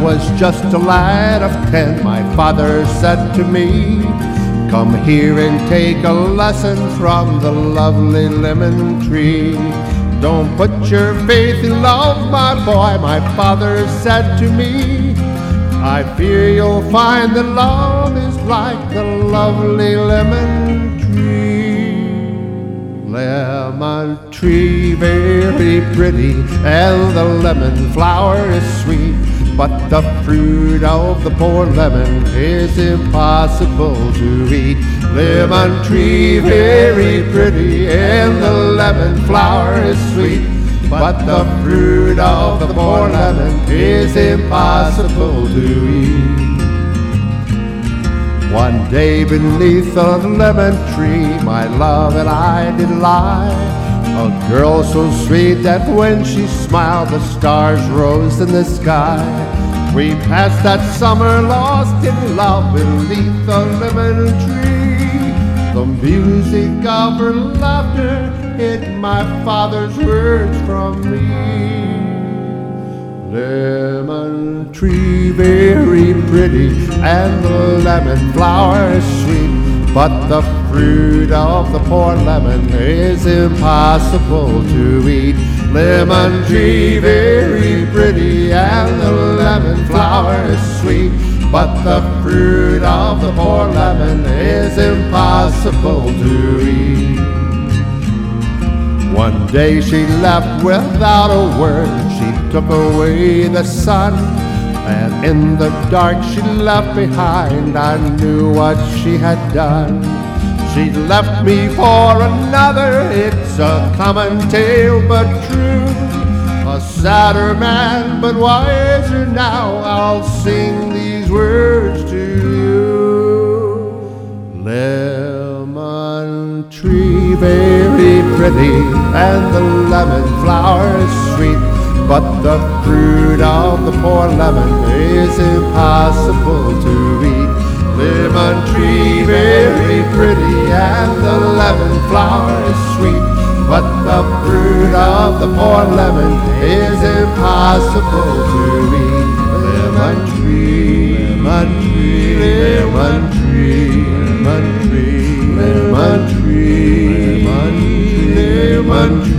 was just a lad of 10, my father said to me, "Come here and take a lesson from the lovely lemon tree. Don't put your faith in love, my boy," my father said to me. "I fear you'll find that love is like the lovely lemon tree." Lemon tree, very pretty, and the lemon flower is sweet, but the fruit of the poor lemon is impossible to eat. Lemon tree, very pretty, and the lemon flower is sweet, but the fruit of the poor lemon is impossible to eat. One day beneath a lemon tree, my love and I did lie. A girl so sweet that when she smiled, the stars rose in the sky. We passed that summer lost in love beneath a lemon tree. The music of her laughter hid my father's words from me. Lemon tree, very pretty, and the lemon flower is sweet, but the fruit of the poor lemon is impossible to eat. Lemon tree, very pretty, and the lemon flower is sweet, but the fruit of the poor lemon is impossible to eat. One day she left without a word. She took away the sun, and in the dark she left behind. I knew what she had done. She left me for another. It's a common tale but true. A sadder man but wiser now, I'll sing these words to you. Lemon tree, very pretty, and the lemon flower is sweet, but the fruit of the poor lemon is impossible to eat. Lemon tree, very pretty, and the lemon flower is sweet, but the fruit of the poor lemon is impossible to eat. Lemon tree, lemon tree, lemon tree, lemon tree, lemon tree, lemon tree, lemon tree.